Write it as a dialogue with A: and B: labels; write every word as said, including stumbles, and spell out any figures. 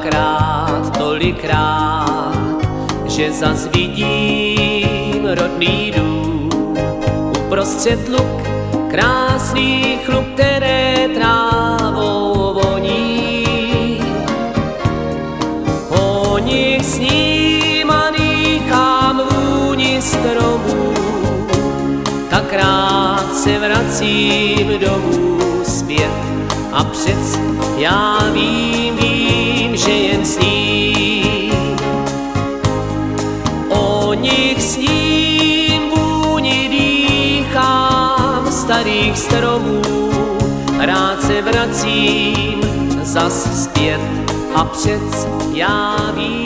A: rád, tolikrát, že zas vidím rodný dům. Uprostřed luk krásných luk, které trávou voní. Po nich snímaných a vůni stromů, tak rád se vracím domů zpět. A přec já vím, vím, že jen sním. O nich sním, vůni dýchám starých stromů. Rád se vracím zas zpět. A přec já vím,